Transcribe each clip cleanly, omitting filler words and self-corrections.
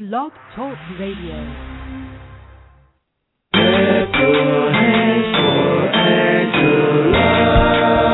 Blog Talk Radio. Clap your hands for Angela.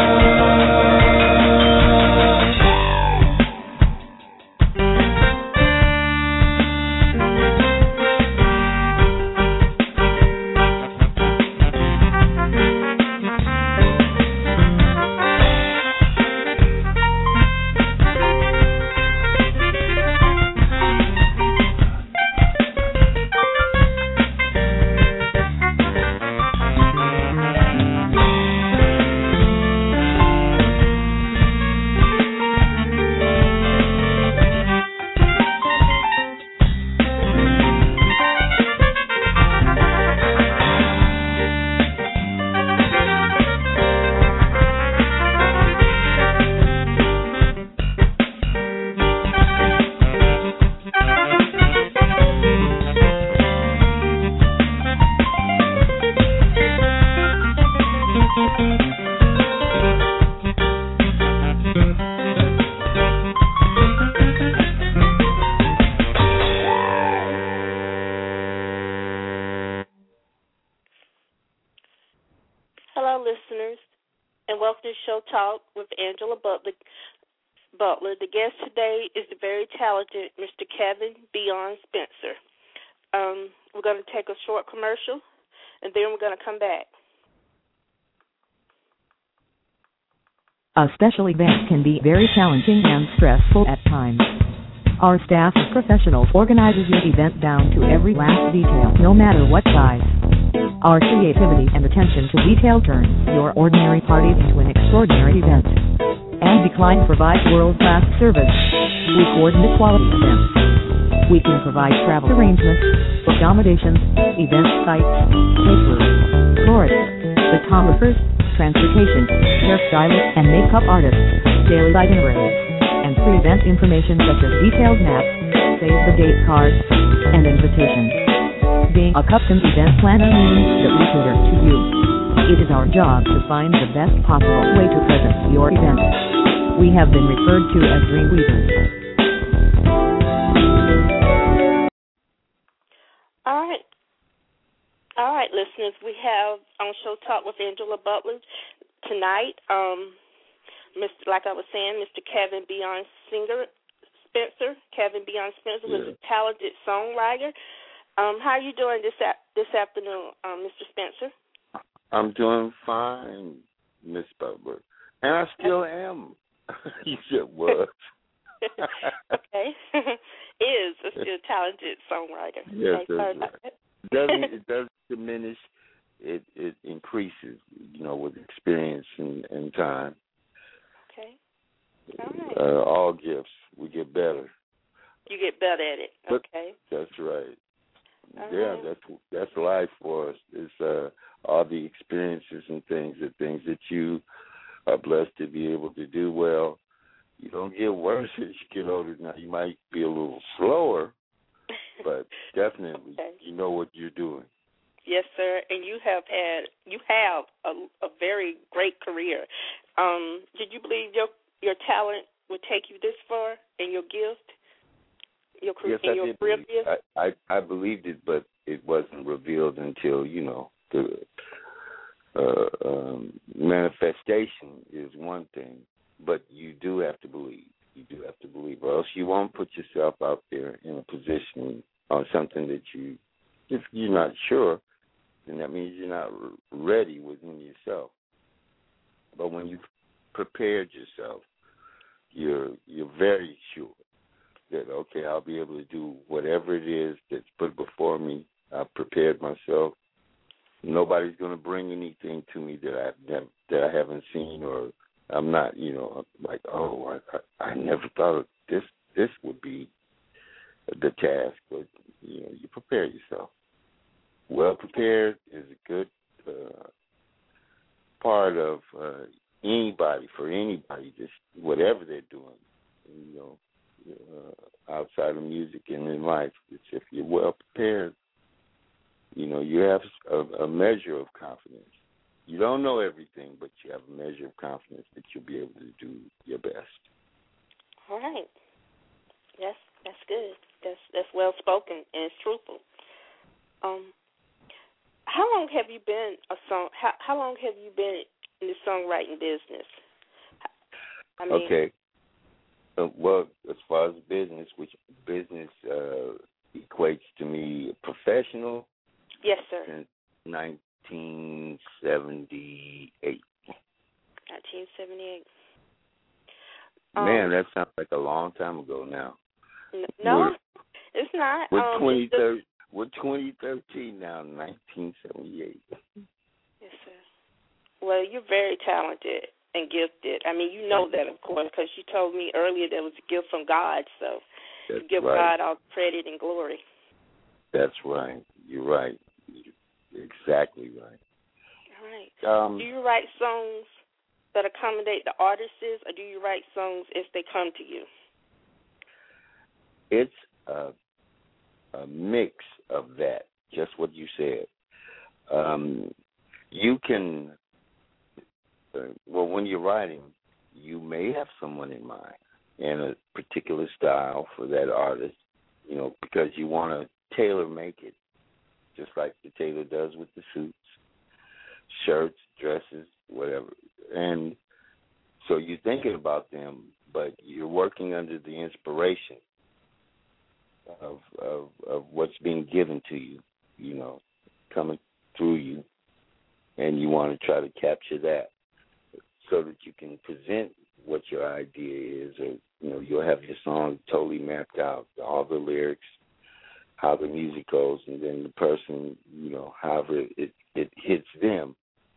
Hello, listeners, and welcome to Show Talk with Angela Butler. The guest today is the very talented Mr. Kevin Beyond Spencer. We're going to take a short commercial, and then we're going to come back. A special event can be very challenging and stressful at times. Our staff of professionals organizes your event down to every last detail, no matter what size. Our creativity and attention to detail turns your ordinary party into an extraordinary event. And Decline provides world-class service. We coordinate quality events. We can provide travel arrangements, accommodations, event sites, caterers, florists, photographers, transportation, hairstylists, and makeup artists, daily itineraries, and pre-event information such as detailed maps, save-the-date cards, and invitations. Being a custom event planner means that we cater to you. It is our job to find the best possible way to present your event. We have been referred to as Dreamweavers. All right, listeners, we have on Show Talk with Angela Butler tonight, like I was saying, Mr. Kevin Beyond Spencer. Kevin Beyond Spencer was a talented songwriter. How are you doing this afternoon, Mr. Spencer? I'm doing fine, Miss Butler. And I still am. You said was. Okay. Is a still talented songwriter. Yes, okay, that's right. It doesn't diminish. It increases, with experience and time. Okay. All right. All gifts. We get better. You get better at it. Okay. That's right. All right. That's life for us. It's all the experiences and things that you are blessed to be able to do well. You don't get worse as you get older. Now you might be a little slower, but definitely you know what you're doing. Yes, sir. And you have a very great career. Did you believe your talent would take you this far, and your gift? Yes, I did. I believed it, but it wasn't revealed until the manifestation is one thing, but you do have to believe. You do have to believe, or else you won't put yourself out there in a position on something that if you're not sure, then that means you're not ready within yourself. But when you've prepared yourself, you're very sure that, okay, I'll be able to do whatever it is that's put before me. I've prepared myself. Nobody's going to bring anything to me that I haven't seen, or I'm not, like, I never thought of this would be the task. But, you prepare yourself. Well prepared is a good part of for anybody, just whatever they're doing, outside of music and in life. It's if you're well prepared, you have a measure of confidence. You don't know everything, but you have a measure of confidence that you'll be able to do your best. All right. Yes, that's good. That's well spoken and it's truthful. How long have you been How long have you been in the songwriting business? I mean, okay. Well, as far as business, which business equates to me professional? Yes, sir. Since 1978. 1978. Man, that sounds like a long time ago now. No, it's not. We're 2013 now, 1978. Yes, sir. Well, you're very talented and gifted. I mean, you know that, of course, because you told me earlier there was a gift from God, so That's you give right. God all credit and glory. That's right. You're right. You're exactly right. All right. Do you write songs that accommodate the artists, or do you write songs as they come to you? It's a mix of that, just what you said. You can, when you're writing, you may have someone in mind and a particular style for that artist, because you want to tailor make it, just like the tailor does with the suits, shirts, dresses, whatever. And so you're thinking about them, but you're working under the inspiration of what's being given to you, coming through you, and you want to try to capture that so that you can present what your idea is, or you'll have your song totally mapped out, all the lyrics, how the music goes, and then the person, however it hits them,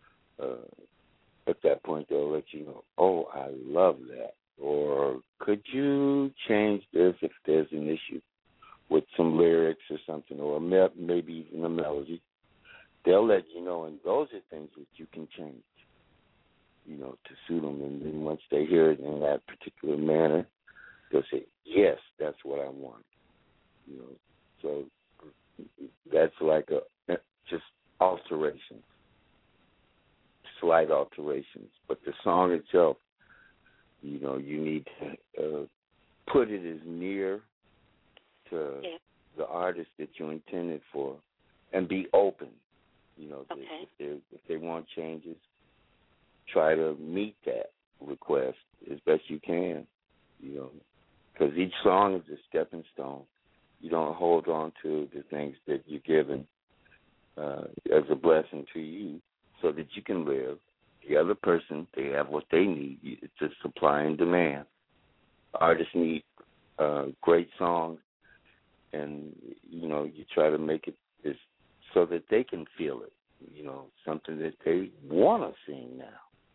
at that point they'll let you know, oh, I love that, or could you change this if there's an issue with some lyrics or something, or maybe even a melody. They'll let you know, and those are things that you can change, to suit them. And then once they hear it in that particular manner, they'll say, yes, that's what I want. So that's like just alterations, slight alterations. But the song itself, you need to put it as near to the artist that you intended for, and be open. If they want changes, try to meet that request as best you can. Because each song is a stepping stone. You don't hold on to the things that you're given as a blessing to you, so that you can live. The other person, they have what they need. It's a supply and demand. Artists need great songs. And, you try to make it so that they can feel it, something that they want to sing now.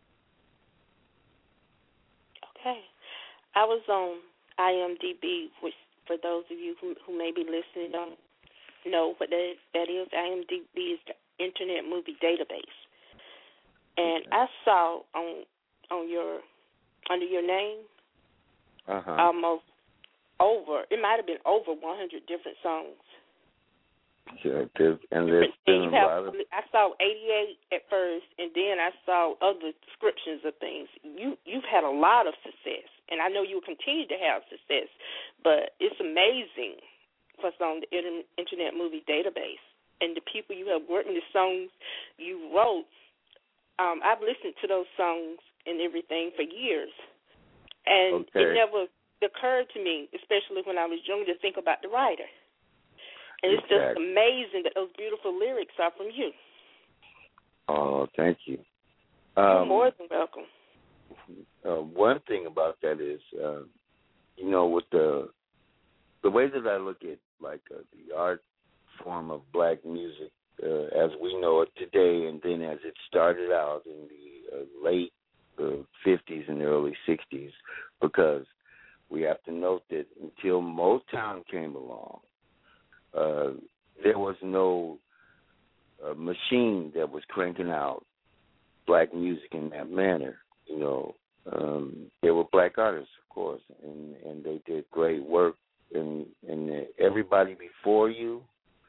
Okay. I was on IMDb, which for those of you who may be listening don't know what that is. IMDb is the Internet Movie Database. And I saw under your name almost it might have been over 100 different songs. Yeah, and there's been a lot of... I saw 88 at first, and then I saw other descriptions of things. You've had a lot of success, and I know you will continue to have success, but it's amazing what's on the Internet Movie Database. And the people you have worked with, the songs you wrote, I've listened to those songs and everything for years, and it never occurred to me, especially when I was young, to think about the writer. And it's just amazing that those beautiful lyrics are from you. Oh, thank you. You're more than welcome. One thing about that is, with the way that I look at the art form of black music as we know it today, and then as it started out in the late 50s and early 60s, because we have to note that until Motown came along, there was no machine that was cranking out black music in that manner. There were black artists, of course, and they did great work. And everybody before you,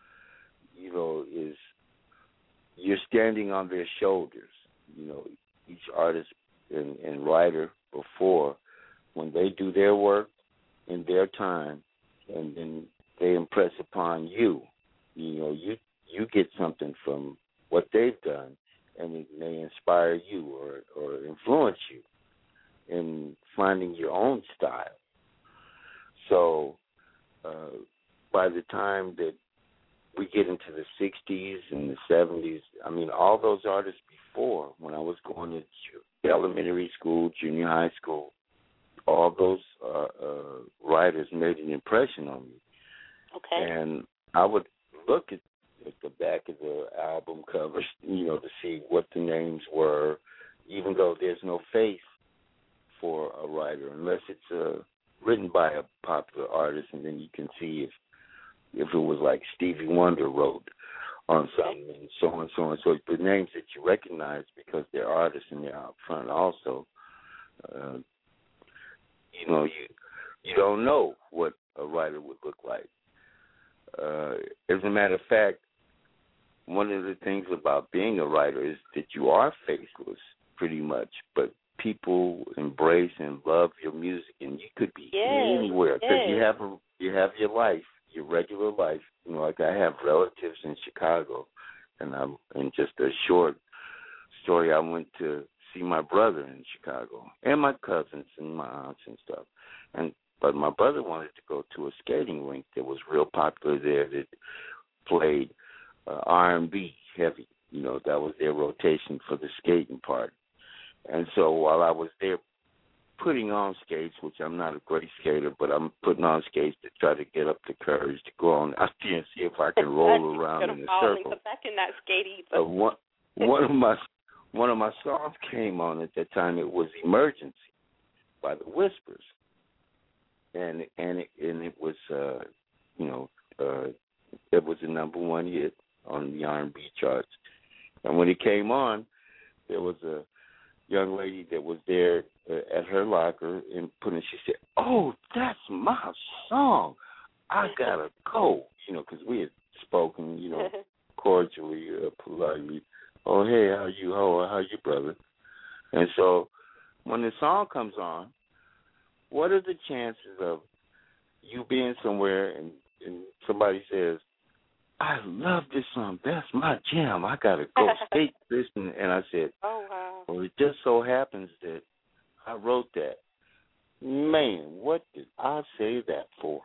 you're standing on their shoulders. Each artist and writer before, when they do their work in their time, and then they impress upon you. You know, you get something from what they've done, and it may inspire you or influence you in finding your own style. So by the time that we get into the 60s and the 70s, I mean, all those artists before, when I was going to elementary school, junior high school, all those writers made an impression on me. Okay. And I would look at the back of the album covers, you know, to see what the names were, even though there's no face for a writer, unless it's written by a popular artist, and then you can see if it was like Stevie Wonder wrote on something, and so on and so on. So the names that you recognize because they're artists and they're out front also, you know, you don't know what a writer would look like. As a matter of fact, one of the things about being a writer is that you are faceless pretty much, but people embrace and love your music, and you could be anywhere because you have your life, your regular life. You know, like I have relatives in Chicago, and in just a short story, I went to see my brother in Chicago and my cousins and my aunts and stuff. But my brother wanted to go to a skating rink that was real popular there that played R&B heavy. You know, that was their rotation for the skating part. And so while I was there putting on skates, which I'm not a great skater, but I'm putting on skates to try to get up the courage to go on out there and see if I can roll around in a circle. I cannot skate either. One of my songs came on at that time. It was "Emergency" by the Whispers, and it was it was a number one hit on the R&B charts. And when it came on, there was a young lady that was there at her locker and she said, "Oh, that's my song. I gotta go," you know, because we had spoken, you know, cordially, politely. "Oh, hey, how you? How you, brother?" And so when the song comes on, what are the chances of you being somewhere and somebody says, "I love this song. That's my jam. I got to go skate this." And I said, "Oh, wow." Well, it just so happens that I wrote that. Man, what did I say that for?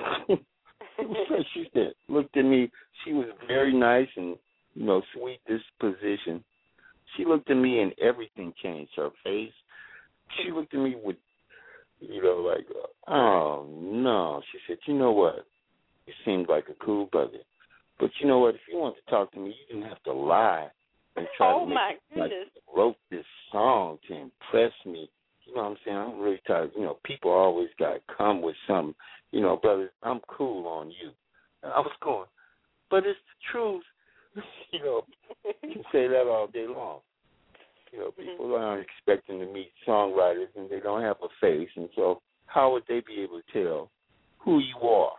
She said, looked at me. She was very nice and, you know, sweet disposition. She looked at me and everything changed. Her face, she looked at me with, you know, like, oh, no. She said, "You know what? You seemed like a cool brother. But you know what? If you want to talk to me, you didn't have to lie and try to make like I wrote this song to impress me. You know what I'm saying? I'm really tired. You know, people always got to come with something. You know, brother, I'm cool on you." And I was going, but it's the truth. You know, you can say that all day long. You know, people aren't expecting to meet songwriters and they don't have a face. And so how would they be able to tell who you are?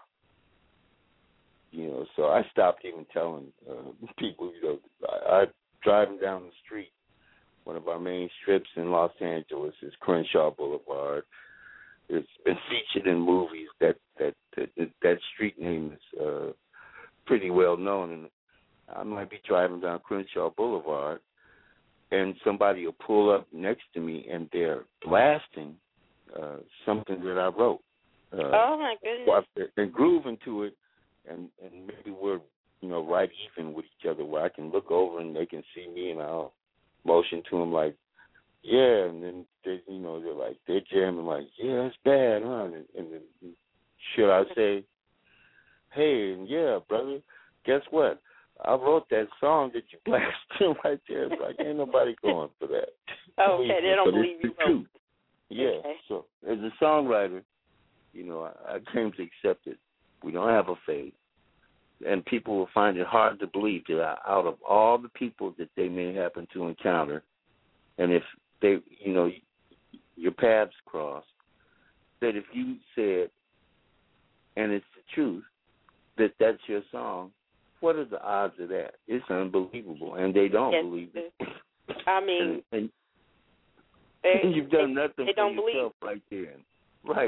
You know, so I stopped even telling people, you know, I driving down the street, one of our main strips in Los Angeles is Crenshaw Boulevard. It's been featured in movies. That street name is pretty well known. And I might be driving down Crenshaw Boulevard, and somebody will pull up next to me, and they're blasting something that I wrote. Oh, my goodness. And grooving to it. And maybe we're, you know, right even with each other where I can look over and they can see me and I'll motion to them like, yeah, and then they, you know, they're jamming like, yeah, it's bad, huh? And then should I say, hey, and yeah, brother, guess what? I wrote that song that you blasted right there. It's like ain't nobody going for that. Okay, they don't believe you wrote. Yeah. Okay. So as a songwriter, you know, I came to accept it. We don't have a face, and people will find it hard to believe that out of all the people that they may happen to encounter, and if they, you know, your paths cross, that if you said, and it's the truth, that that's your song, what are the odds of that? It's unbelievable, and they don't believe it. I mean, and you've done nothing for yourself right there. Right.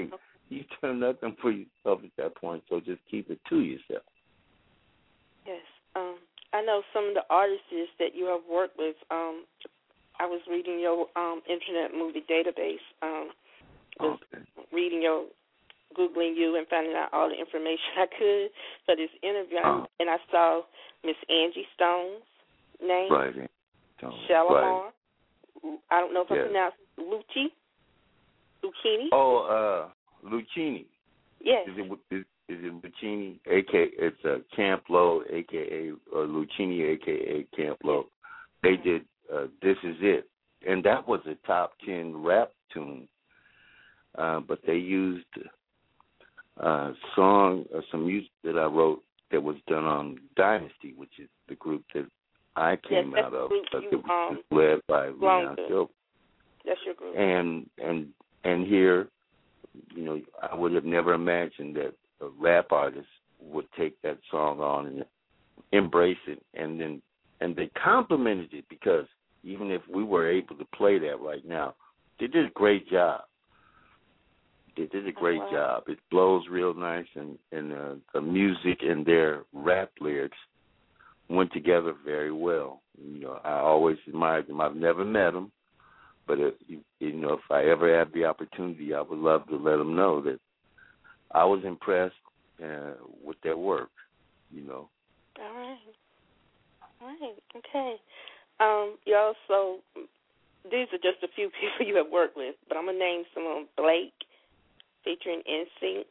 You've done nothing for yourself at that point, so just keep it to yourself. Yes. I know some of the artists that you have worked with. I was reading your Internet Movie Database. Reading your, Googling you and finding out all the information I could for this interview. And I saw Miss Angie Stone's name. Right. Shalimar. Right. I don't know if I yes. pronounced Lucchini. Oh, Lucchini. Yes. Is it Lucchini? It's Camp Lo, a.k.a. Lucchini, a.k.a. Camp Lo. They did This Is It. And that was a top 10 rap tune. But they used some music that I wrote that was done on Dynasty, which is the group that I came out of. It was led by Leon Silver. That's your group. And here, I would have never imagined that a rap artist would take that song on and embrace it, and they complimented it, because even if we were able to play that right now, they did a great job. They did a great job. It blows real nice, and the music and their rap lyrics went together very well. I always admired them. I've never met them, but if I ever had the opportunity, I would love to let them know that I was impressed with their work. All right. Okay. You also, these are just a few people you have worked with, but I'm gonna name some of them. Blake, featuring NSYNC,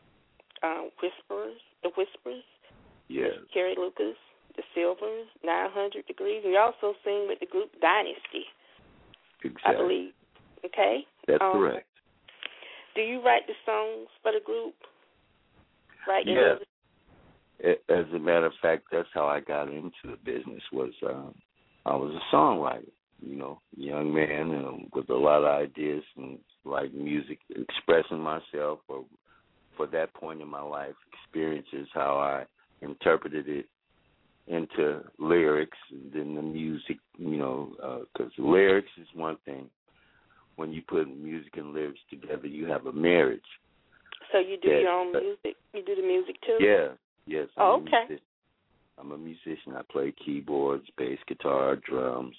The Whispers, yes. Carrie Lucas, The Silvers, 900 Degrees, and you also sing with the group Dynasty. Exactly. I believe. Okay? That's correct. Do you write the songs for the group? Right? Yes. As a matter of fact, that's how I got into the business. I was a songwriter, young man with a lot of ideas and like music, expressing myself, or for that point in my life, experiences, how I interpreted it into lyrics, and then the music, because lyrics is one thing. When you put music and lyrics together, you have a marriage. So you do your own music? You do the music too? Yeah. Yes. Okay. I'm a musician. I play keyboards, bass guitar, drums.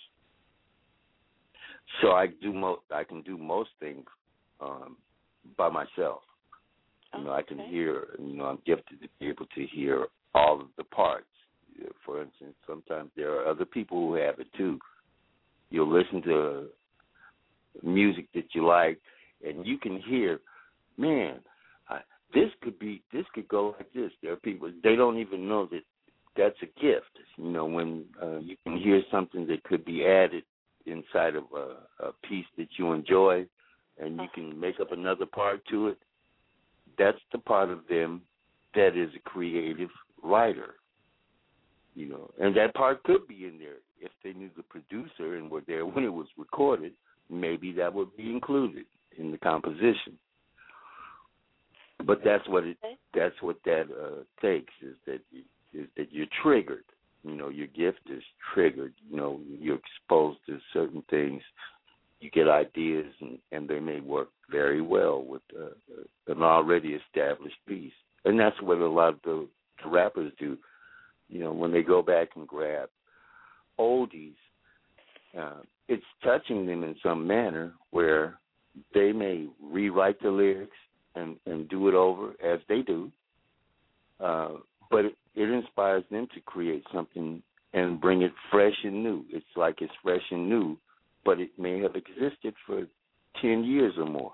So I can do most things by myself. I can hear. I'm gifted to be able to hear all of the parts. For instance, sometimes there are other people who have it too. You'll listen to music that you like, and you can hear, man, this could go like this. There are people, they don't even know that that's a gift. When you can hear something that could be added inside of a piece that you enjoy, and you can make up another part to it, that's the part of them that is a creative writer. And that part could be in there. If they knew the producer and were there when it was recorded, maybe that would be included in the composition. But that's what that takes, is that you're triggered. Your gift is triggered. You're exposed to certain things. You get ideas, and they may work very well with an already established piece. And that's what a lot of the rappers do. When they go back and grab oldies, it's touching them in some manner where they may rewrite the lyrics and do it over as they do. But it inspires them to create something and bring it fresh and new. It's like it's fresh and new, but it may have existed for 10 years or more.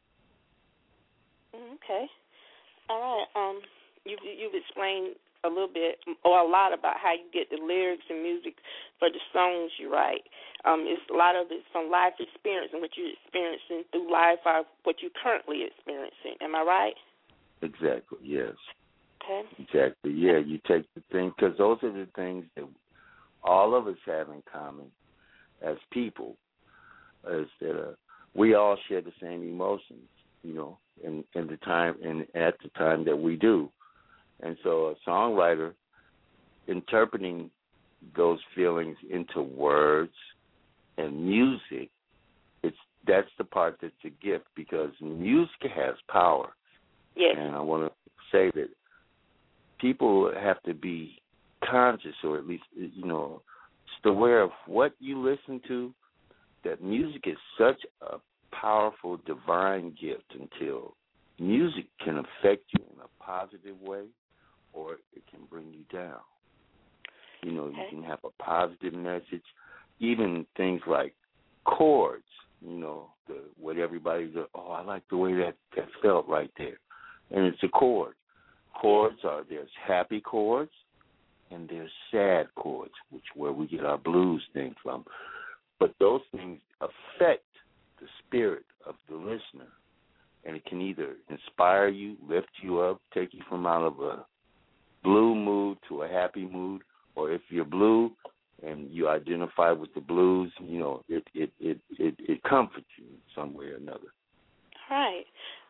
Okay. All right. You've explained a little bit or a lot about how you get the lyrics and music for the songs you write. It's a lot of it's from life experience and what you're experiencing through life or what you're currently experiencing. Am I right? Exactly, yes. Okay. Exactly, yeah. You take the thing, because those are the things that all of us have in common as people, is that we all share the same emotions, in the time and at the time that we do. And so a songwriter interpreting those feelings into words and music, that's the part that's a gift, because music has power. Yes. And I want to say that people have to be conscious, or at least, just aware of what you listen to, that music is such a powerful, divine gift until music can affect you in a positive way or it can bring you down. You can have a positive message, even things like chords, what everybody's, I like the way that felt right there. And it's a chord. Chords there's happy chords and there's sad chords, where we get our blues thing from. But those things affect the spirit of the listener, and it can either inspire you, lift you up, take you from out of a blue mood to a happy mood, or if you're blue and you identify with the blues, it comforts you in some way or another. Right.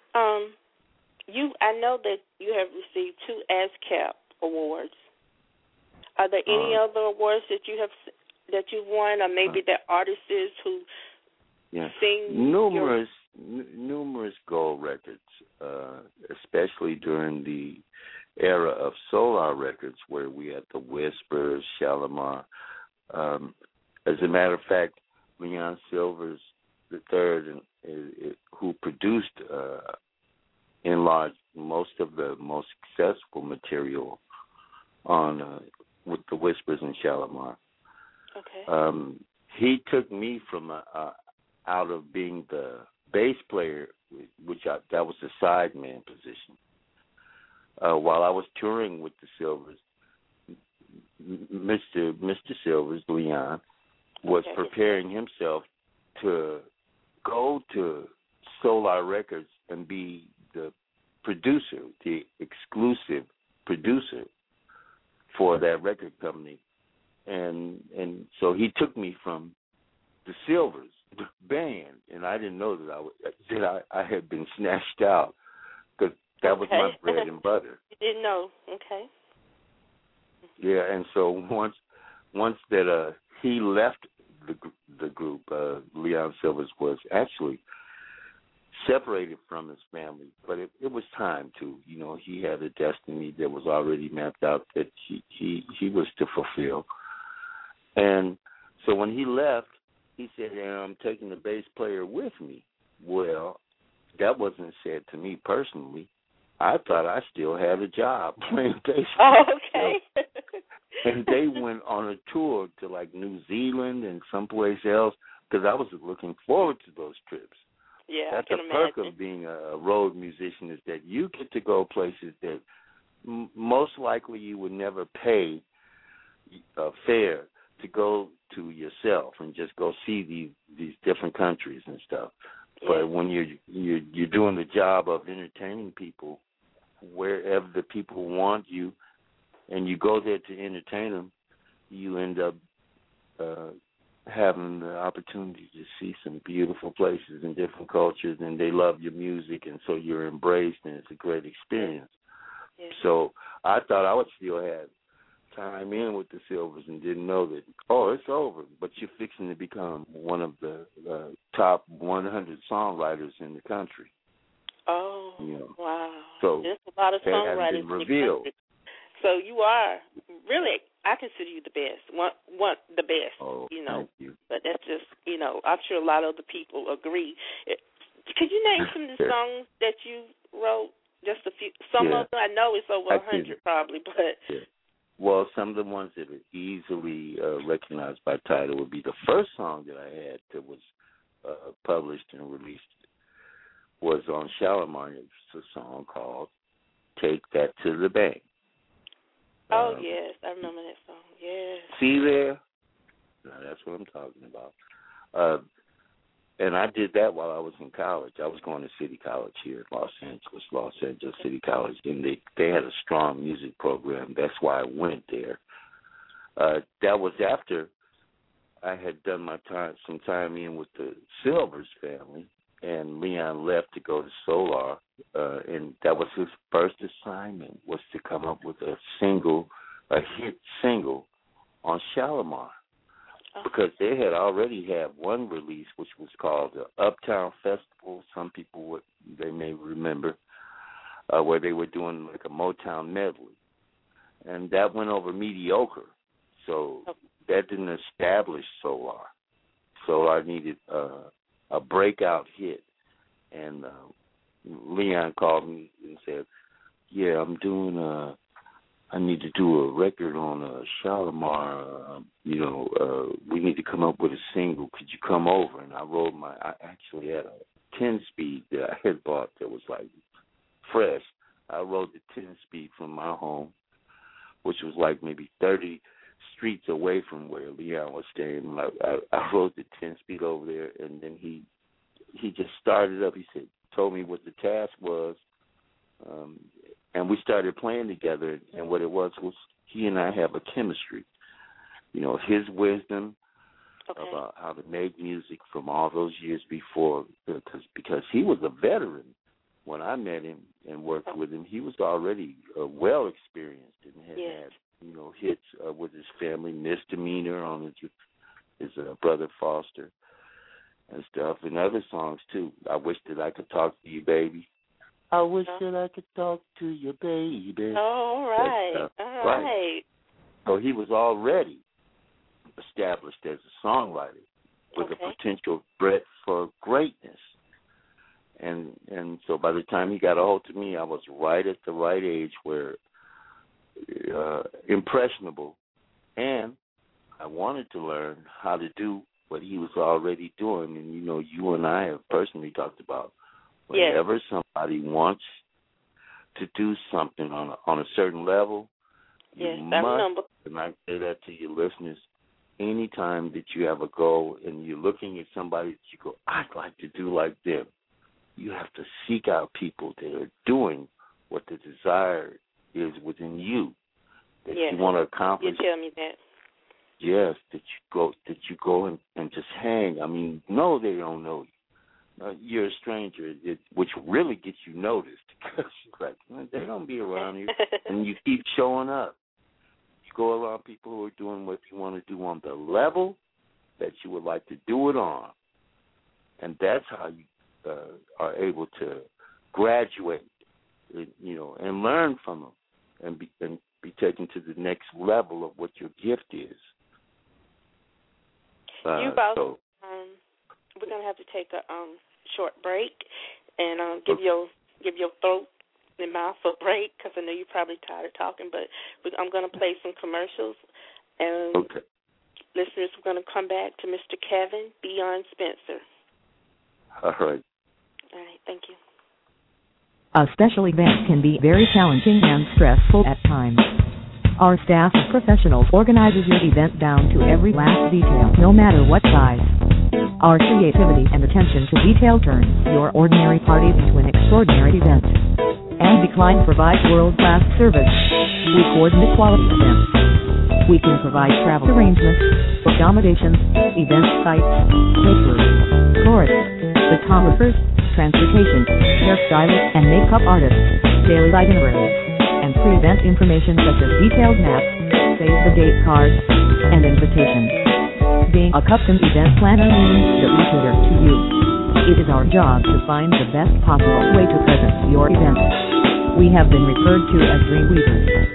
I know that you have received 2 ASCAP awards. Are there any other awards that you've won, or maybe the artists who sing? Numerous gold records, especially during the era of Solar Records, where we had the Whispers, Shalimar. As a matter of fact, Leon Silvers III, who produced in large most of the most successful material on with the Whispers and Shalimar. Okay. He took me from out of being the bass player, that was the sideman position. While I was touring with the Silvers, Mr. Silvers, Leon, was preparing himself to go to Solar Records and be the producer, the exclusive producer for that record company. And so he took me from the Silvers band, and I didn't know that I had been snatched out, because that was my bread and butter. You didn't know, okay. Yeah, and so once that he left the group, Leon Silvers was actually separated from his family, but it was time to, he had a destiny that was already mapped out that he was to fulfill. And so when he left, he said, I'm taking the bass player with me. Well, that wasn't said to me personally. I thought I still had a job playing bass. Oh, okay. And they went on a tour to like New Zealand and someplace else, because I was looking forward to those trips. Yeah, that's I can the perk imagine. of being a road musician, is that you get to go places that most likely you would never pay fare to go to yourself and just go see these different countries and stuff. Yeah. But when you're doing the job of entertaining people wherever the people want you, and you go there to entertain them, you end up having the opportunity to see some beautiful places and different cultures, and they love your music, and so you're embraced, and it's a great experience. Yeah. So I thought I would still have time in with the Silvers and didn't know that, it's over, but you're fixing to become one of the top 100 songwriters in the country. Oh, wow. So there's a lot of songwriters been revealed. In the country. So you are really, I consider you the best, one the best, Thank you. But that's just, I'm sure a lot of other people agree. Could you name some of the songs that you wrote? Just a few. Some of them, I know it's over 100 probably, but. Yeah. Well, some of the ones that are easily recognized by title would be the first song that I had that was published and released was on Shalimar. It's a song called Take That to the Bank. Oh, yes, I remember that song, yes. See there? Now, that's what I'm talking about. And I did that while I was in college. I was going to City College here in Los Angeles City College, and they had a strong music program. That's why I went there. That was after I had done some time in with the Silvers family, and Leon left to go to Solar, and that was his first assignment, was to come up with a hit single on Shalimar, because they had already had one release, which was called the Uptown Festival. Some people they may remember. where they were doing like a Motown medley, and that went over mediocre. So that didn't establish Solar. Solar needed a breakout hit, and Leon called me and said, "Yeah, I need to do a record on Shalimar. We need to come up with a single. Could you come over?" And I actually had a 10-speed that I had bought that was like fresh. I rode the 10-speed from my home, which was like maybe 30 streets away from where Leon was staying. I rode the 10-speed over there, and then he just started up. He told me what the task was, and we started playing together. And what it was he and I have a chemistry. His wisdom about how to make music from all those years before, because he was a veteran. When I met him and worked with him, he was already well experienced and had hits with his family, Misdemeanor on his brother Foster and stuff, and other songs too. I Wish That I Could Talk to You, Baby. I wish that I could talk to you, baby. All right. All right. So he was already established as a songwriter with a potential breadth for greatness. And so by the time he got a hold of me, I was right at the right age where impressionable, and I wanted to learn how to do what he was already doing. And, you and I have personally talked about whenever somebody wants to do something on a certain level, you must, and I say that to your listeners, anytime that you have a goal and you're looking at somebody that you go, I'd like to do like them, you have to seek out people that are doing what the desire is within you, that you want to accomplish. You tell me that. Yes, that you go and just hang. I mean, no, they don't know you. You're a stranger, which really gets you noticed, because they don't be around you, and you keep showing up. You go around people who are doing what you want to do on the level that you would like to do it on, and that's how you are able to graduate, and learn from them, and be taken to the next level of what your gift is. We're gonna have to take a short break and give your throat and mouth a break, because I know you're probably tired of talking. But I'm gonna play some commercials, and listeners, we're gonna come back to Mr. Kevin Beyond Spencer. All right. All right, thank you. A special event can be very challenging and stressful at times. Our staff of professionals organizes your event down to every last detail, no matter what size. Our creativity and attention to detail turns your ordinary party into an extraordinary event. And Decline provides world-class service. We coordinate quality events. We can provide travel arrangements, accommodations, event sites, caterers, florists, photographers, transportation, hairstylists and makeup artists, daily itineraries, and pre-event information such as detailed maps, save-the-date cards, and invitations. Being a custom event planner means that we cater to you. It is our job to find the best possible way to present your event. We have been referred to as Dreamweavers.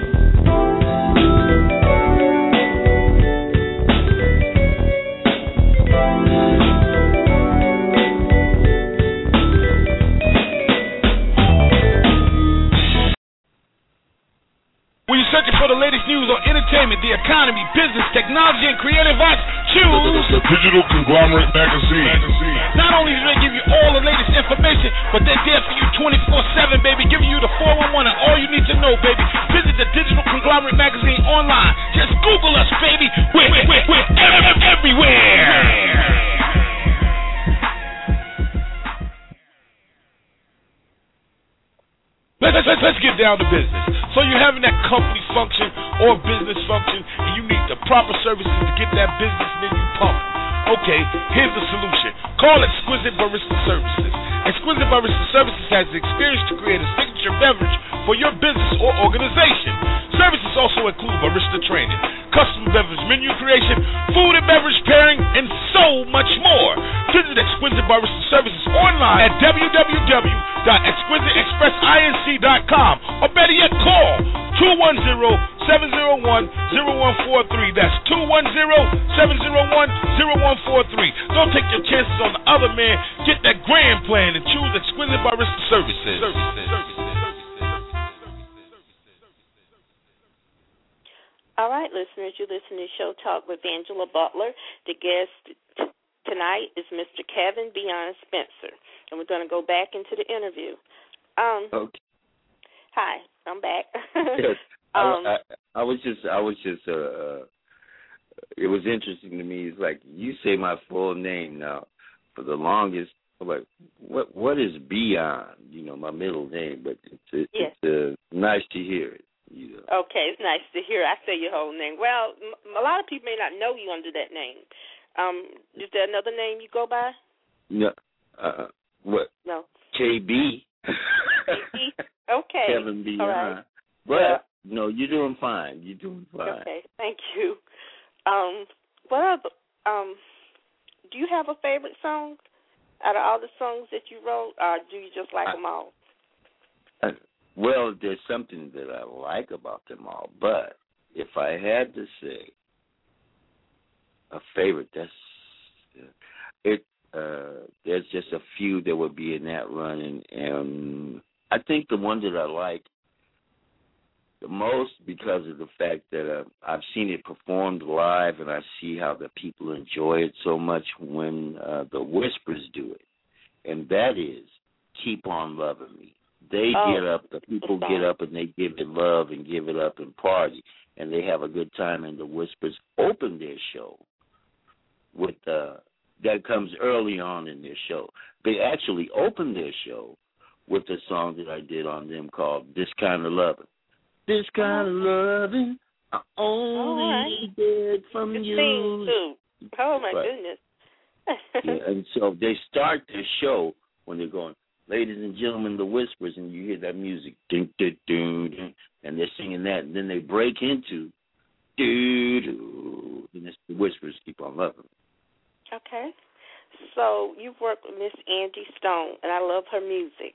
Searching for the latest news on entertainment, the economy, business, technology, and creative arts, choose the Digital Conglomerate Magazine. Not only do they give you all the latest information, but they're there for you 24/7, baby, giving you the 411 and all you need to know, baby. Visit the Digital Conglomerate Magazine online. Just Google us, baby. We're everywhere. Let's get down to business. So you're having that company function or business function, and you need the proper services to get that business menu pumping. Okay, here's the solution. Call Exquisite Barista Services. Exquisite Barista Services has the experience to create a signature beverage for your business or organization. Services also include barista training, custom beverage menu creation, food and beverage pairing, and so much more. Visit Exquisite Barista Services online at www.exquisiteexpress.com inc.com, or better yet, call 210-701-0143. That's 210-701-0143. Don't take your chances on the other man. Get that grand plan and choose Exquisite Barista Services. All right, listeners, you're listening to Show Talk with Angela Butler. The guest tonight is Mr. Kevin Beyond Spencer, and we're going to go back into the interview. Okay. Hi, I'm back. Yes. I was just. It was interesting to me. It's like you say my full name now. For the longest, I'm like, what is Beyond? You know, my middle name, but it's nice to hear it. You know. Okay, it's nice to hear. I say your whole name. Well, a lot of people may not know you under that name. Is there another name you go by? No. What? No. KB. KB? Okay. Kevin Beyond. Right. But, no, you're doing fine. You're doing fine. Okay, thank you. What other, do you have a favorite song out of all the songs that you wrote, or do you just like them all? Well, there's something that I like about them all, but if I had to say a favorite, there's just a few that would be in that run, and I think the one that I like the most because of the fact that I've seen it performed live, and I see how the people enjoy it so much when the Whispers do it, and that is Keep On Loving Me. They get up, the people get up, and they give it love and give it up and party, and they have a good time, and the Whispers open their show with that comes early on in their show. They actually open their show with a song that I did on them called This Kind of Loving. This kind of loving, I only get from you. Too. Oh, my goodness. Yeah, and so they start their show when they're going, ladies and gentlemen, the Whispers, and you hear that music, ding, ding, ding, ding, and they're singing that, and then they break into, doo-doo, and it's the Whispers Keep On Loving. Okay. So you've worked with Miss Angie Stone, and I love her music.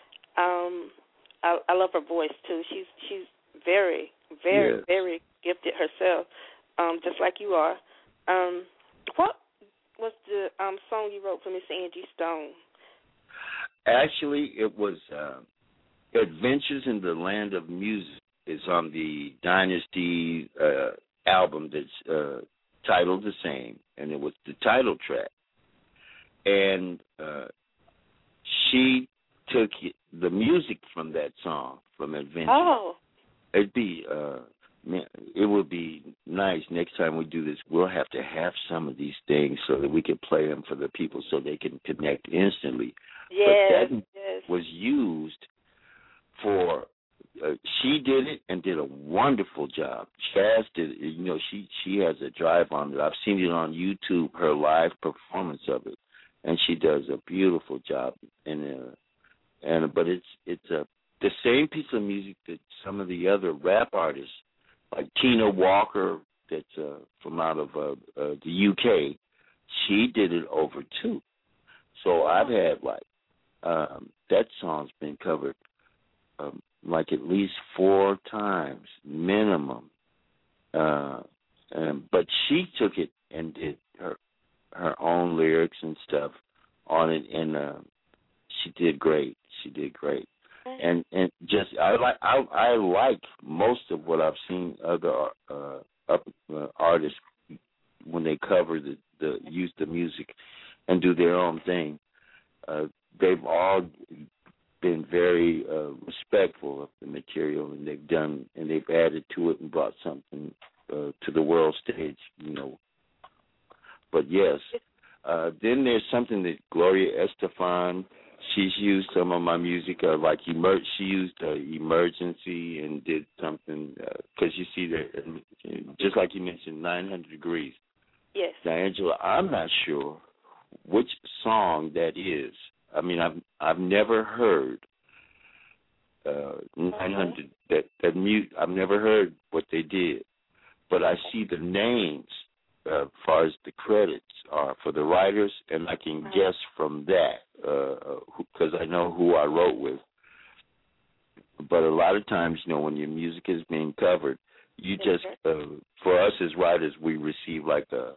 I love her voice, too. She's very, very, very gifted herself, just like you are. What was the song you wrote for Miss Angie Stone? Actually, it was Adventures in the Land of Music. It's on the Dynasty album that's titled the same, and it was the title track. And she took the music from that song, from Adventures. Oh. It would be nice next time we do this. We'll have to have some of these things so that we can play them for the people so they can connect instantly. Yes, but that was used for. She did it and did a wonderful job. Chaz did it. You know, she has a drive on it. I've seen it on YouTube, her live performance of it, and she does a beautiful job. But it's the same piece of music that some of the other rap artists, like Tina Walker, that's from out of the UK, she did it over too. So I've had that song's been covered like at least 4 times minimum. But she took it and did her own lyrics and stuff on it, and she did great. She did great. And just I like most of what I've seen other artists when they cover use the music and do their own thing. They've all been very respectful of the material, and they've added to it and brought something to the world stage, you know. But yes, then there's something that Gloria Estefan. She's used some of my music, she used Emergency and did something, because you see that, just like you mentioned, 900 Degrees. Yes. Now, Angela, I'm not sure which song that is. I mean, I've never heard 900, that mute. I've never heard what they did, but I see the names as far as the credits are for the writers, and I can guess from that, because I know who I wrote with. But a lot of times, when your music is being covered, you just for us as writers, we receive like a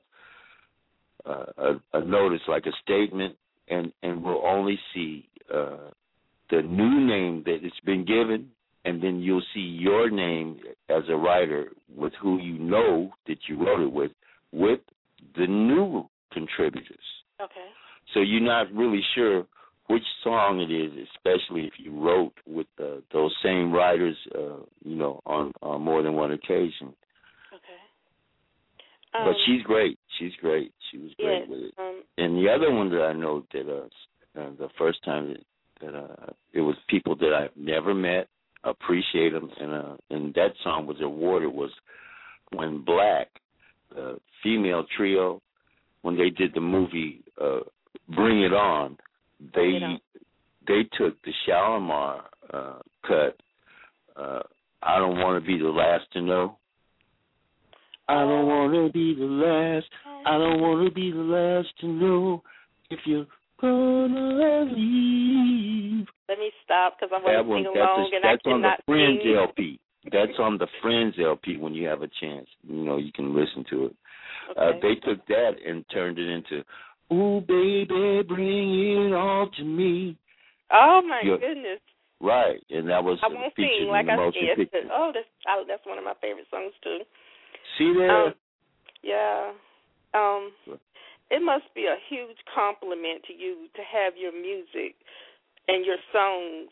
notice, like a statement, and we'll only see the new name that it's been given, and then you'll see your name as a writer with who you know that you wrote it with the new contributors. Okay. So you're not really sure which song it is, especially if you wrote with those same writers, on more than one occasion. Okay. But she's great. She's great. She was great with it. And the other one that I know that the first time that it was people that I've never met, appreciate them, and that song was awarded was when Black, the female trio, when they did the movie Bring It On, they took the Shalimar cut. I don't want to be the last to know. I don't want to be the last. I don't want to be the last to know if you're gonna leave. Let me stop because I want to sing along and I cannot sing. That's on the Friends LP. That's on the Friends LP. When you have a chance, you can listen to it. Okay. They took that and turned it into "Ooh, baby, bring it all to me." Oh my goodness! Right, and that was I won't featured sing like in the I motion said. picture. Oh, that's one of my favorite songs too. See there? Yeah. It must be a huge compliment to you to have your music and your songs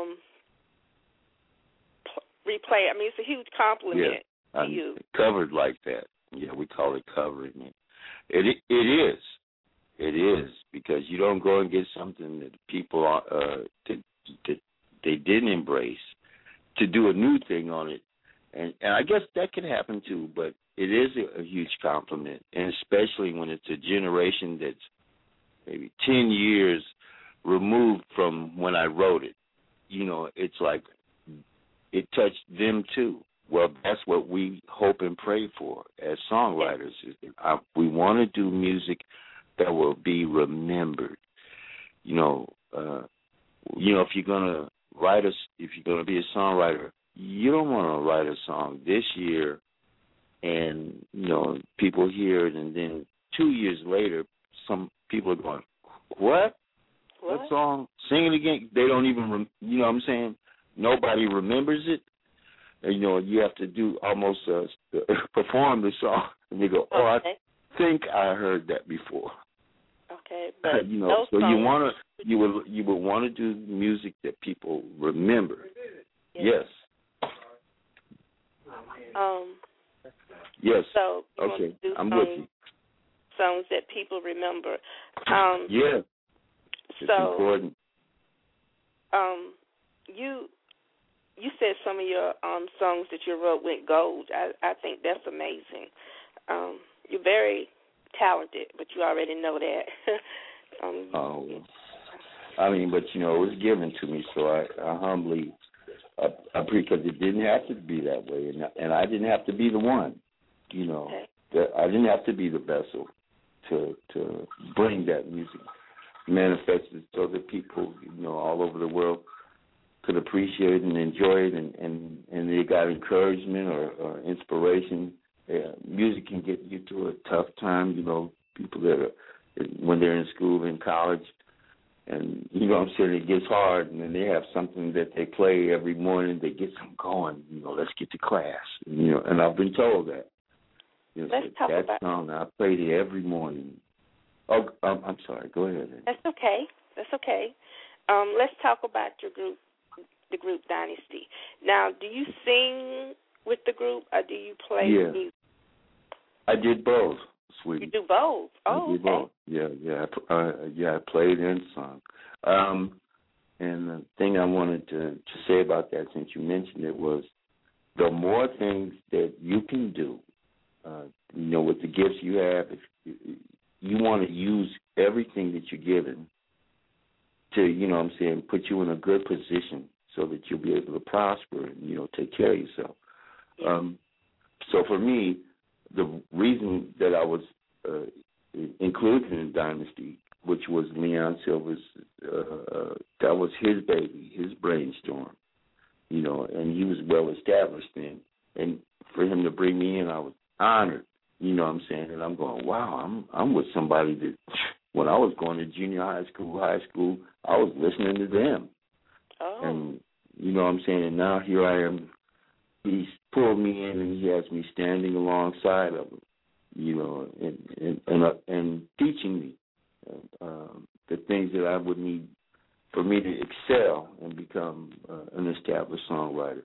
replay. I mean, it's a huge compliment to you. Covered like that. Yeah, we call it covering it. It is. It is, because you don't go and get something that people that they didn't embrace to do a new thing on it. And I guess that can happen too, but it is a huge compliment, and especially when it's a generation that's maybe 10 years removed from when I wrote it. It's like it touched them too. Well, that's what we hope and pray for as songwriters. We want to do music that will be remembered. If you're gonna if you're gonna be a songwriter, you don't want to write a song this year and people hear it, and then 2 years later, some people are going, "What song? Sing it again." They don't even, what I'm saying? Nobody remembers it. And, you have to do almost perform the song, and they go, "Oh, I think I heard that before." Okay, but so you would want to do music that people remember. Yes. Yes. So you okay, want to do I'm with you. Songs that people remember. Yeah. It's important. You said some of your songs that you wrote went gold. I think that's amazing. You're very talented, but you already know that. But it was given to me, so I humbly because it didn't have to be that way, and I didn't have to be the one. I didn't have to be the vessel to bring that music manifested so that people, all over the world could appreciate it and enjoy it, and they got encouragement or inspiration. Music can get you through a tough time. People that when they're in school, in college, and it gets hard, and then they have something that they play every morning. They get them going. Let's get to class. And I've been told that. Let's talk that about song. I played it every morning. Oh, I'm sorry. Go ahead. That's okay. Let's talk about your group, the group Dynasty. Now, do you sing with the group, or do you play music? I did both, sweetie. You do both? Oh, I did both. Yeah. I played and sung. And the thing I wanted to say about that, since you mentioned it, was the more things that you can do, with the gifts you have, if you want to use everything that you're given to, put you in a good position so that you'll be able to prosper and, take care of yourself. So for me, the reason that I was included in Dynasty, which was Leon Silver's, that was his baby, his brainstorm. you know, and he was well established then. And for him to bring me in, I was honored. You know what I'm saying? And I'm going, wow, I'm with somebody that when I was going to junior high school, I was listening to them. Oh. And you know what I'm saying? And now here I am. He's pulled me in and he has me standing alongside of him, you know, and teaching me the things that I would need for me to excel and become an established songwriter.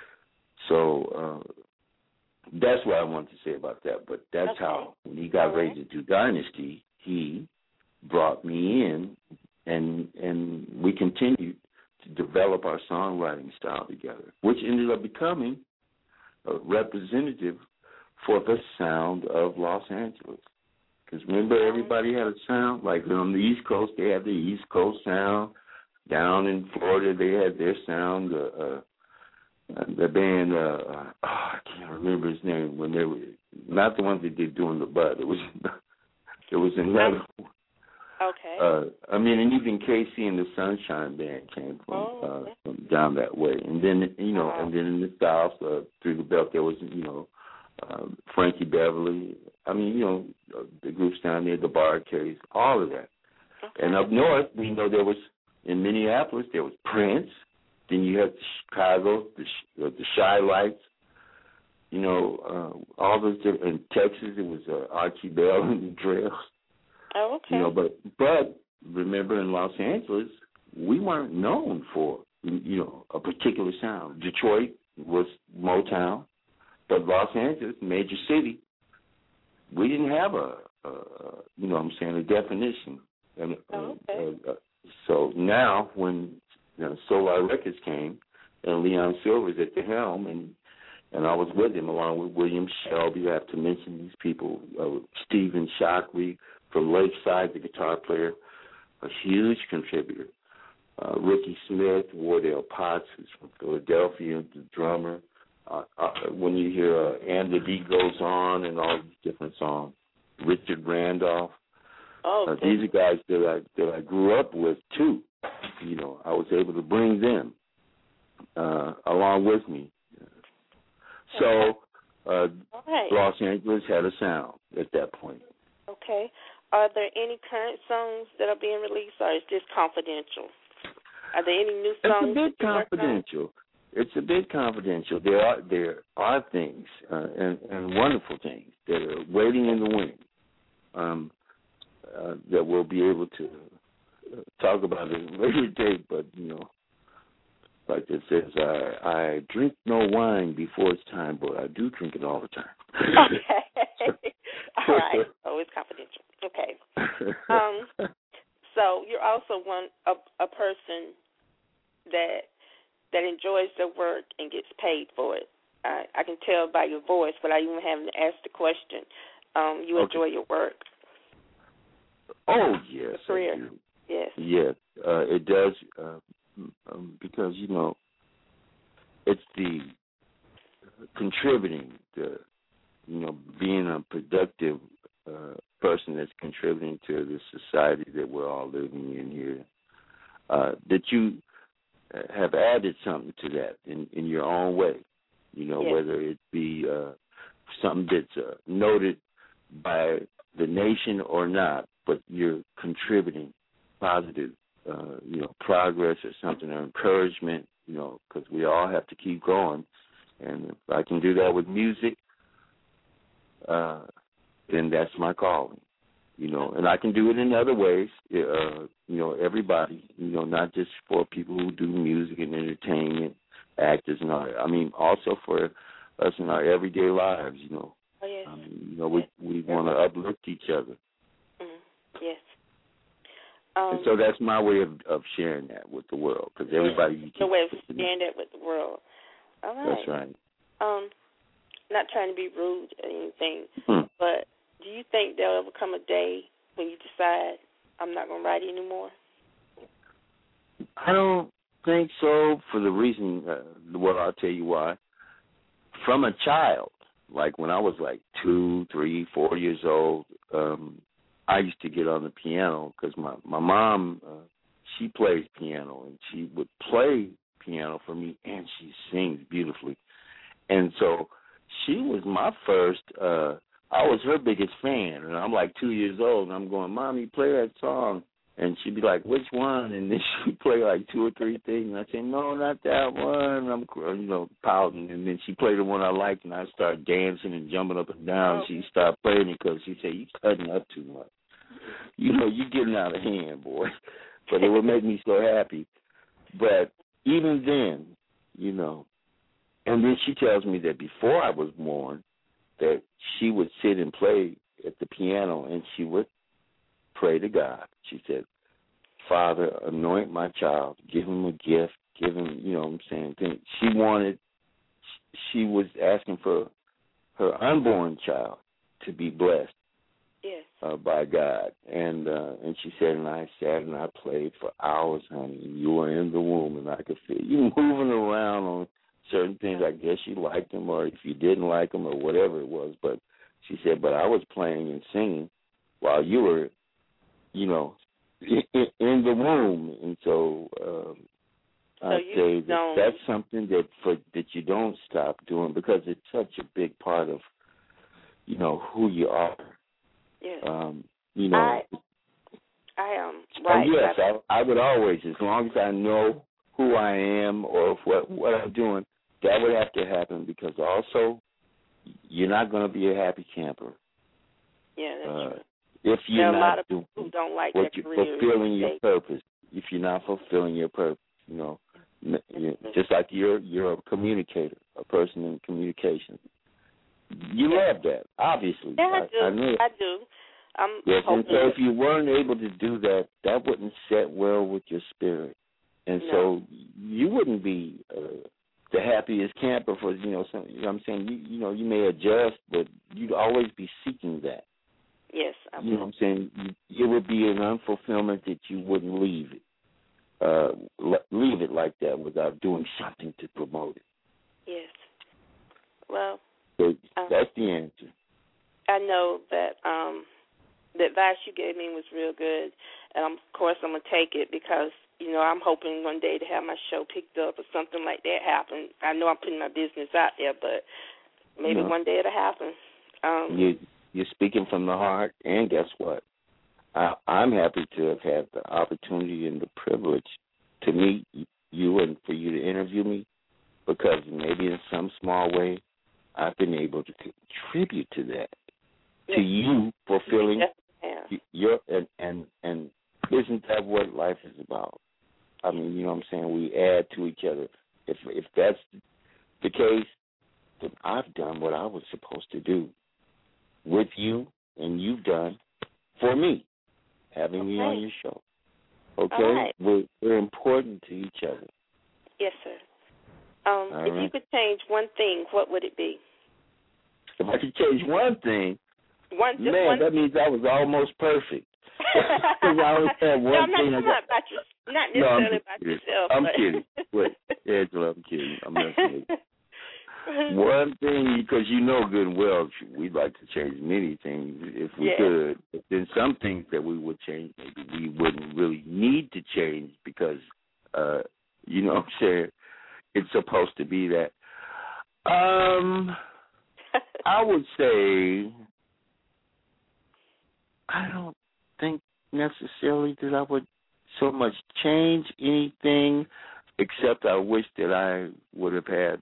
So that's what I wanted to say about that. But that's how, when he got ready to do Dynasty, he brought me in, and we continued to develop our songwriting style together, which ended up becoming a representative for the sound of Los Angeles. Because remember, everybody had a sound. Like on the East Coast, they had the East Coast sound. Down in Florida, they had their sound. The band, I can't remember his name, when they were not the ones that did Doing the Bud. It was another one. Okay. I mean, and even Casey and the Sunshine Band came from down that way. And then, you know, and then in the South, through the belt, there was, you know, Frankie Beverly. I mean, you know, the groups down there, the Bar Case, all of that. Okay. And up north, we know there was, in Minneapolis, there was Prince. Then you had Chicago, the Shy Lights. You know, all those different. In Texas, it was Archie Bell and the Trails. Oh, okay. You know, but remember, in Los Angeles, we weren't known for, you know, a particular sound. Detroit was Motown, but Los Angeles, major city, we didn't have you know what I'm saying, a definition. And, so now when Solar Records came and Leon Silver's at the helm, and I was with him along with William Shelby. I have to mention these people. Stephen Shockley from Lakeside, the guitar player, a huge contributor. Ricky Smith, Wardell Potts, who's from Philadelphia, the drummer. When you hear And the Beat Goes On and all these different songs, Richard Randolph. These are guys that I grew up with too. You know, I was able to bring them along with me. So Los Angeles had a sound at that point. Okay. Are there any current songs that are being released, or is this confidential? Are there any new songs? It's a bit confidential. It's a bit confidential. There are things and wonderful things that are waiting in the wing that we'll be able to talk about at a later date. But, you know, like it says, I drink no wine before it's time, but I do drink it all the time. Okay. All right. So it's confidential. Okay. So you're also a person that enjoys their work and gets paid for it. I can tell by your voice, but I even haven't asked the question. You enjoy your work. Oh, yes. Career. I do. Yes. Yes, it does, because, you know, it's the contributing, you know, being a productive person that's contributing to the society that we're all living in here, that you have added something to that in your own way, you know, whether it be something that's noted by the nation or not, but you're contributing positive, you know, progress or something, or encouragement, you know, because we all have to keep going. And if I can do that with music, then that's my calling, you know. And I can do it in other ways, you know, everybody, you know, not just for people who do music and entertainment, actors and all that. I mean, also for us in our everyday lives, you know. Oh, yes. You know, we want to uplift each other. Yes. And so that's my way of sharing that with the world, because everybody... The way of sharing that with the world. All right. That's right. Not trying to be rude or anything, but do you think there'll ever come a day when you decide, I'm not going to write anymore? I don't think so, for the reason, well, I'll tell you why. From a child, like when I was like 2, 3, 4 years old, I used to get on the piano because my mom, she plays piano, and she would play piano for me, and she sings beautifully. And so she was my first, I was her biggest fan, and I'm like 2 years old, and I'm going, Mommy, play that song. And she'd be like, which one? And then she'd play like 2 or 3 things, and I'd say, no, not that one. And I'm, pouting, and then she'd play the one I liked, and I'd start dancing and jumping up and down. She'd stop playing it because she'd say, you cutting up too much. You're getting out of hand, boy. But it would make me so happy. But even then, and then she tells me that before I was born, that she would sit and play at the piano, and she would pray to God. She said, Father, anoint my child, give him a gift, give him, she was asking for her unborn child to be blessed. Yes. By God. And she said, and I sat and I played for hours, honey. You were in the womb, and I could feel you moving around on certain things. I guess you liked them, or if you didn't like them, or whatever it was. But she said, but I was playing and singing while you were, in the womb. And so I'd say that's something that you don't stop doing, because it's such a big part of, who you are. Yes. I would always, as long as I know who I am or what I'm doing, that would have to happen, because also you're not going to be a happy camper. Yeah, that's true. If you're there are a not lot of people who don't like their career. fulfilling your purpose, if you're not fulfilling your purpose, just like you're a communicator, a person in communication. You love that, obviously. Yeah, I do. Yes, and so if you weren't able to do that, that wouldn't set well with your spirit. And so you wouldn't be the happiest camper for, I'm saying? You may adjust, but you'd always be seeking that. Yes, I would. You know what I'm saying? It would be an unfulfillment that you wouldn't leave it like that without doing something to promote it. Yes. Well, so that's the answer. I know that the advice you gave me was real good, and of course I'm going to take it, because, I'm hoping one day to have my show picked up or something like that happen. I know I'm putting my business out there, but maybe one day it'll happen. You're speaking from the heart, and guess what? I'm happy to have had the opportunity and the privilege to meet you and for you to interview me, because maybe in some small way I've been able to contribute to that, to you fulfilling your and isn't that what life is about? I mean, you know what I'm saying? We add to each other. If that's the case, then I've done what I was supposed to do with you, and you've done for me, having me on your show. Okay? Right. We're important to each other. Yes, sir. If you could change one thing, what would it be? If I could change one thing, that means I was almost perfect. I only had one thing. Not necessarily about yourself. I'm kidding. Wait, Angela, I'm kidding. I'm not kidding. One thing, because you know good and well, we'd like to change many things if we could. But then some things that we would change, maybe we wouldn't really need to change, because, you know what I'm saying, it's supposed to be that. I would say I don't think necessarily that I would so much change anything, except I wish that I would have had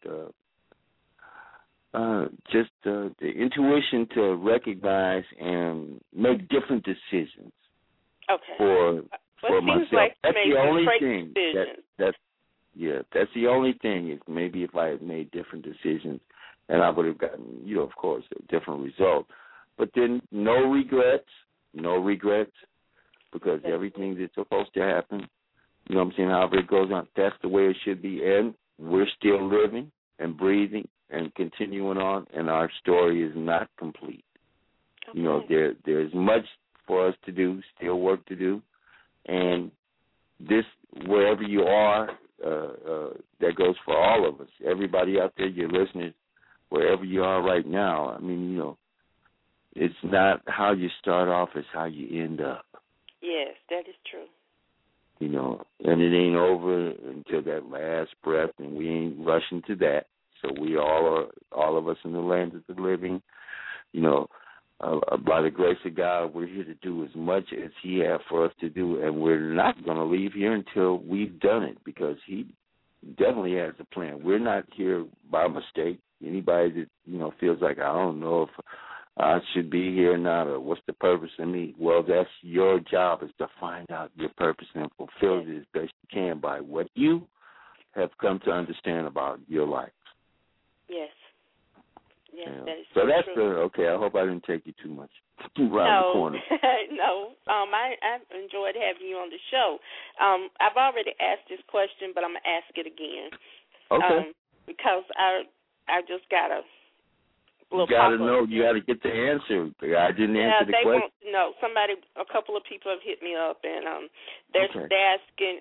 just the intuition to recognize and make different decisions. Okay. For myself. Like that's the only thing. That's the only thing is maybe if I had made different decisions, and I would have gotten, of course, a different result. But then no regrets, because everything that's supposed to happen, you know what I'm saying, however it goes on, that's the way it should be. And we're still living and breathing and continuing on, and our story is not complete. Okay. There's much for us to do, still work to do. And this, wherever you are, that goes for all of us. Everybody out there, your listeners, wherever you are right now, I mean, it's not how you start off, it's how you end up. Yes, that is true. you know, and it ain't over until that last breath, and we ain't rushing to that. So we all of us in the land of the living, you know, by the grace of God, we're here to do as much as He has for us to do, and we're not going to leave here until we've done it, because He definitely has a plan. We're not here by mistake. Anybody that, you know, feels like, I don't know if I should be here or not, or what's the purpose of me? Well, that's your job, is to find out your purpose and fulfill it as best you can by what you have come to understand about your life. Yes. Yes, Yeah. that is so that's true. okay. I hope I didn't take you too much around the corner. No. I enjoyed having you on the show. I've already asked this question, but I'm gonna ask it again. Okay. Because I just got a little. You got to know. You got to get the answer. I didn't answer the question. Yeah, they want to know. A couple of people have hit me up, and they're asking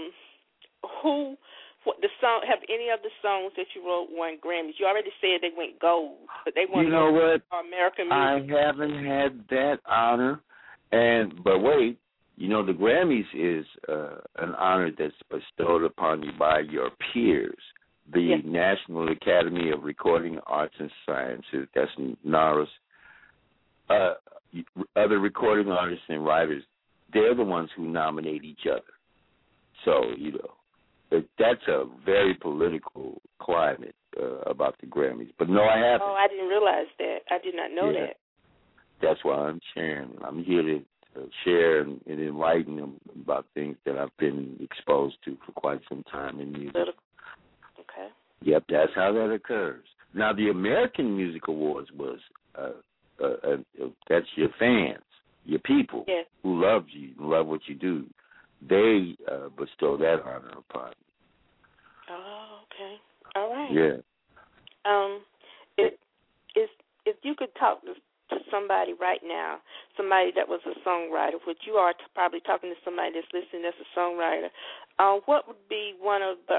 what the song. Have any of the songs that you wrote won Grammys? You already said they went gold, but they want. You know what? American music. I haven't had that honor, but wait. You know, the Grammys is an honor that's bestowed upon you by your peers. The National Academy of Recording Arts and Sciences, that's NARAS, other recording artists and writers, they're the ones who nominate each other. So, you know, that's a very political climate about the Grammys. But no, I haven't. Oh, I didn't realize that. I did not know that. That's why I'm sharing. I'm here to share and enlighten them about things that I've been exposed to for quite some time in music. Okay. Yep, that's how that occurs. Now, the American Music Awards was that's your fans, your people who love you, love what you do. They bestow that honor upon you. Oh, okay. All right. Yeah. If you could talk to somebody right now, somebody that was a songwriter, which you are probably talking to somebody that's listening that's a songwriter, what would be one of the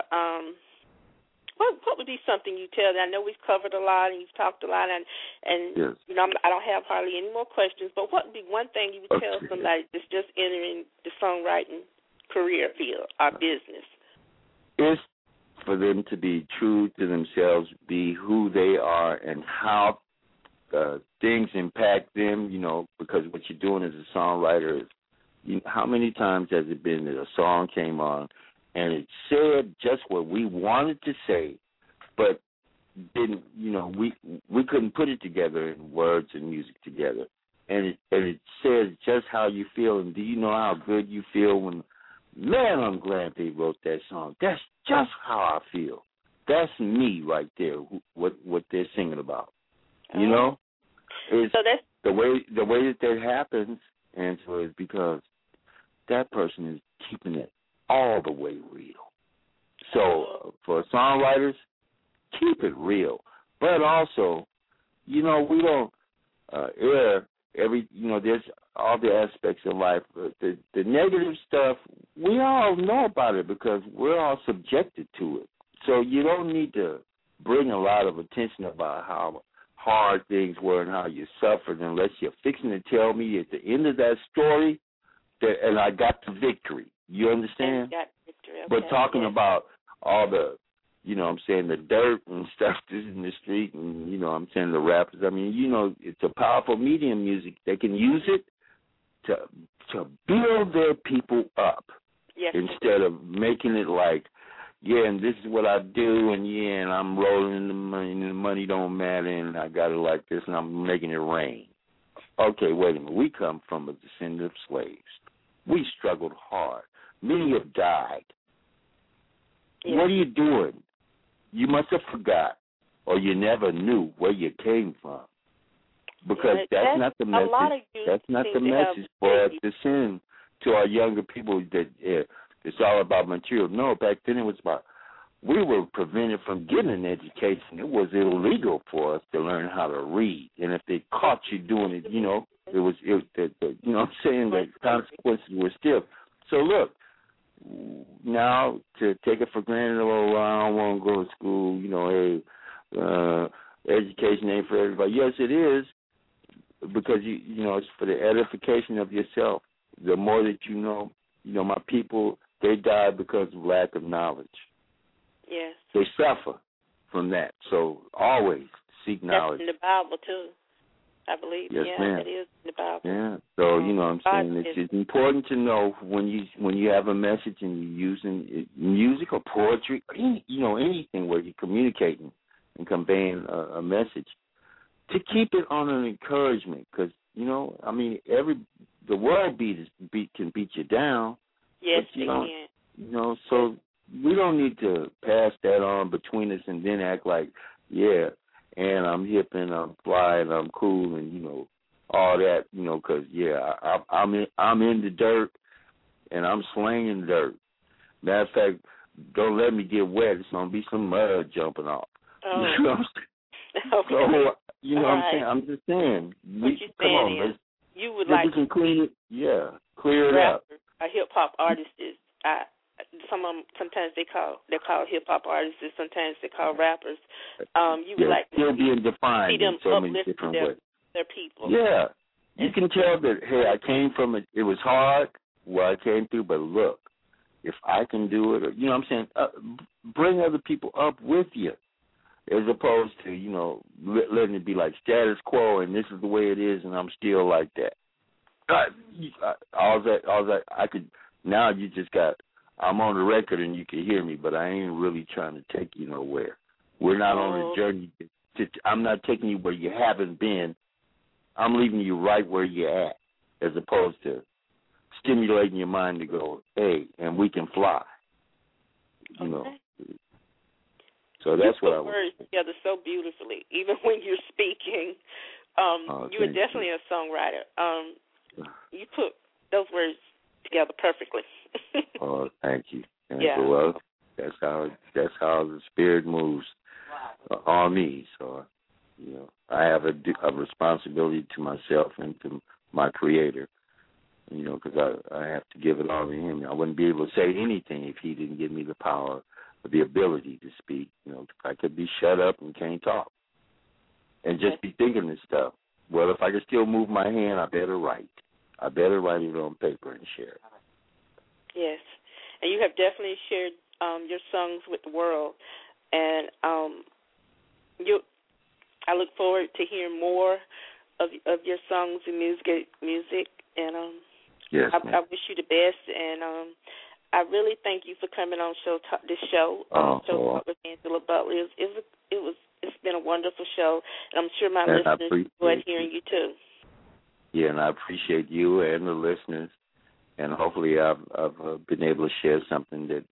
what would be something you tell them? I know we've covered a lot and you've talked a lot, and you know, I don't have hardly any more questions, but what would be one thing you would tell somebody that's just entering the songwriting career field or business? It's for them to be true to themselves, be who they are, and how things impact them, you know, because what you're doing as a songwriter is, you know, how many times has it been that a song came on and it said just what we wanted to say, but didn't, you know, we couldn't put it together in words and music together. And it says just how you feel, and do you know how good you feel when, man, I'm glad they wrote that song. That's just how I feel. That's me right there, what they're singing about. You know? It's so that's the way that happens, Angela, is because that person is keeping it all the way real. So for songwriters, keep it real. But also, you know, we don't air every, you know, there's all the aspects of life. The negative stuff, we all know about it because we're all subjected to it. So you don't need to bring a lot of attention about how hard things were and how you suffered unless you're fixing to tell me at the end of that story that, and I got the victory. You understand? Got victory. Okay. But talking about all the, you know what I'm saying, the dirt and stuff that's in the street and, you know what I'm saying, the rappers, I mean, you know, it's a powerful medium, music. They can use it to build their people up instead of making it like, yeah, and this is what I do, and yeah, and I'm rolling in the money, and the money don't matter, and I got it like this, and I'm making it rain. Okay, wait a minute. We come from a descendant of slaves. We struggled hard. Many have died. Yeah. What are you doing? You must have forgot, or you never knew where you came from, because that's not the message. That's not the message for us to send to our younger people that it's all about material. No, back then it was about, we were prevented from getting an education. It was illegal for us to learn how to read, and if they caught you doing it, you know, you know what I'm saying, the consequences were stiff. So look, now to take it for granted, oh, I don't want to go to school, you know, hey, education ain't for everybody. Yes, it is, because you know, it's for the edification of yourself. The more that you know, my people they die because of lack of knowledge. Yes. They suffer from that. So always seek knowledge. That's in the Bible, too, I believe. Yes, yeah, ma'am. it is in the Bible. Yeah. So, you know what I'm saying? It's important to know when you have a message and you're using music or poetry, anything where you're communicating and conveying a message, to keep it on an encouragement. Because, the world can beat you down. Yes, but they can. So we don't need to pass that on between us and then act like, yeah, and I'm hip and I'm fly and I'm cool and, all that, because, I'm in the dirt and I'm slinging dirt. Matter of fact, don't let me get wet. It's going to be some mud jumping off. Oh. You know what I'm saying? Okay. So, you know all what I'm right. saying? I'm just saying. What you're saying is you would like we can clear it up. A hip-hop artist is, some of them, sometimes they're called hip-hop artists, sometimes they're called rappers. You would like still being defined see them in so many uplift different ways. Their people. Yeah. You can tell that, hey, I came from it. It was hard where I came through, but look, if I can do it, or, you know what I'm saying, bring other people up with you, as opposed to, letting it be like status quo and this is the way it is and I'm still like that. All that I could, now you just got, I'm on the record and you can hear me, but I ain't really trying to take you nowhere. We're not on a journey. I'm not taking you where you haven't been. I'm leaving you right where you're at, as opposed to stimulating your mind to go, hey, and we can fly. You know. So that's what I was. You put words together so beautifully, even when you're speaking. You are definitely a songwriter. You put those words together perfectly. Oh, thank you. Yeah. Well, that's how the spirit moves on me. So, I have a responsibility to myself and to my Creator. Because I have to give it all to Him. I wouldn't be able to say anything if He didn't give me the power or the ability to speak. I could be shut up and can't talk and just be thinking this stuff. Well, if I can still move my hand, I better write. I better write it on paper and share it. Yes, and you have definitely shared your songs with the world, and I look forward to hearing more of your songs and music, and yes, I wish you the best, and I really thank you for coming on this show. Show Talk with Angela Butler. It's been a wonderful show, and I'm sure my listeners enjoyed hearing you too. Yeah, and I appreciate you and the listeners, and hopefully I've been able to share something that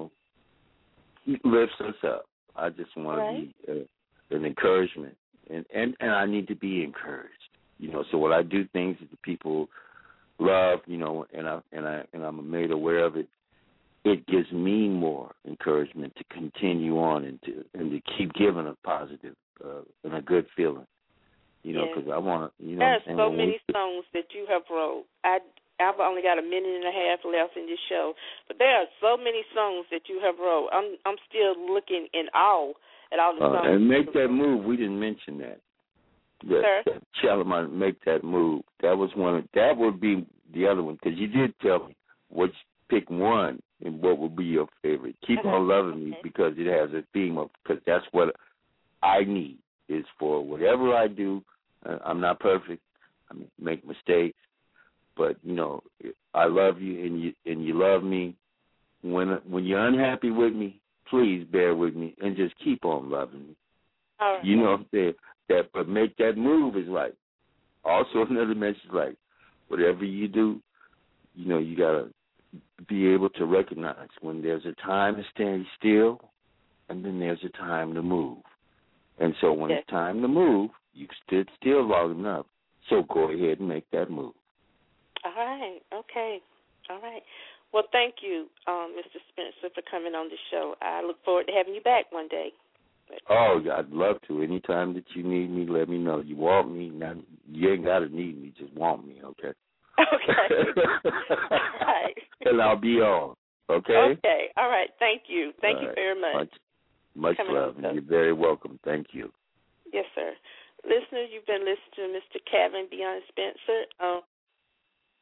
lifts us up. I just want to be an encouragement, and I need to be encouraged. So when I do things that the people love, and I'm made aware of it, it gives me more encouragement to continue on and to keep giving a positive and a good feeling. Because I want to. There are so many songs that you have wrote. I've only got a minute and a half left in this show, but there are so many songs that you have wrote. I'm still looking in awe at all the songs. And Make That Move. We didn't mention that. Sir? Shalimar, Make That Move. That was one. That would be the other one, because you did tell me pick one and what would be your favorite. Keep on Loving Me, because it has a theme of, because that's what I need, is for whatever I do. I'm not perfect. I make mistakes, but I love you and you love me. When you're unhappy with me, please bear with me and just keep on loving me. All right. But Make That Move is like also another message, like whatever you do, you gotta be able to recognize when there's a time to stand still, and then there's a time to move. And so when it's time to move, you've stood still long enough. So go ahead and make that move. All right. Okay. All right. Well, thank you, Mr. Spencer, for coming on the show. I look forward to having you back one day. Oh, I'd love to. Anytime that you need me, let me know. You want me? Not, you ain't got to need me. Just want me, okay? Okay. All right. And I'll be on, okay? Okay. All right. Thank you. Thank you very much. Much love. You're very welcome. Thank you. Yes, sir. Listeners, you've been listening to Mr. Kevin Beyond Spencer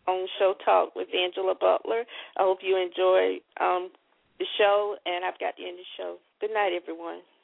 on Show Talk with Angela Butler. I hope you enjoy the show, and I've got to end the show. Good night, everyone.